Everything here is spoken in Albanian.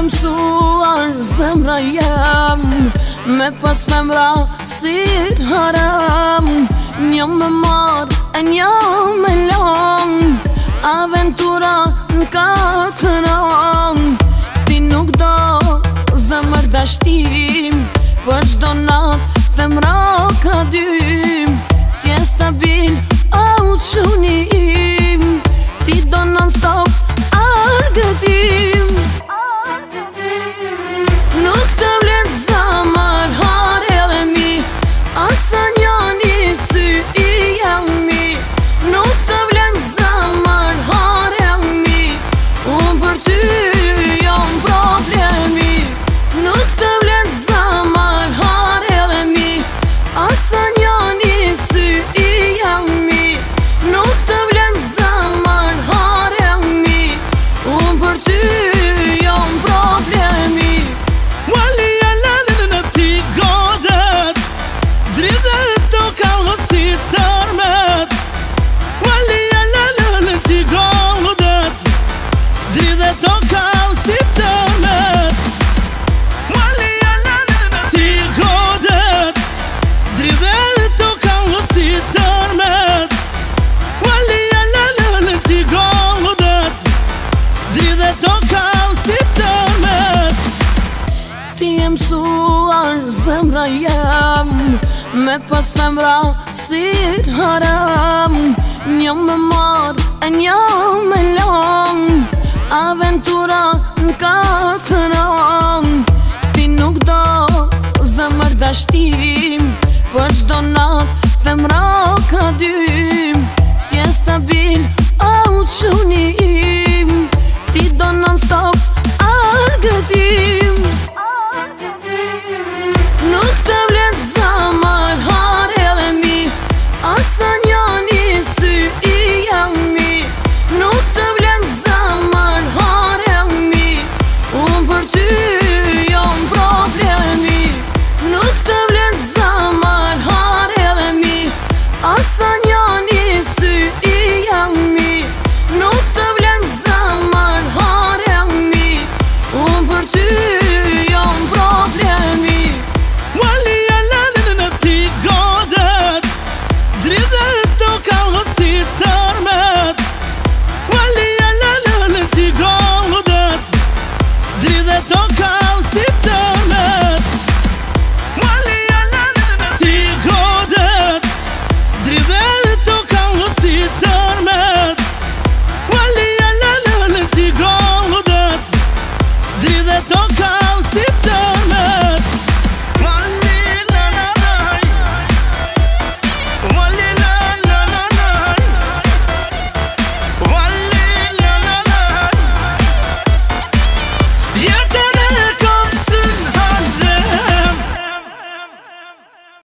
mësuar zemra jem me pas femra si haram. Një me madh e një me long, aventura n'ka të rang. Ti nuk do zemër dashtim, për çdo nat femra ka dym. Si e stabil au qunim, ti do non stop argëtim. Nuk të vlen zamar hare dhe mi, asa njani sy i jami. Nuk të vlen zamar hare mi, unë për ty jom problemi. Nuk të vlen zamar hare dhe mi, asa njani sy i jami. Nuk të vlen zamar hare mi, unë për ty jom problemi. Ti e mësuar zemra jem me pas femra si haram. Një me madh e një me long, aventura n'ka të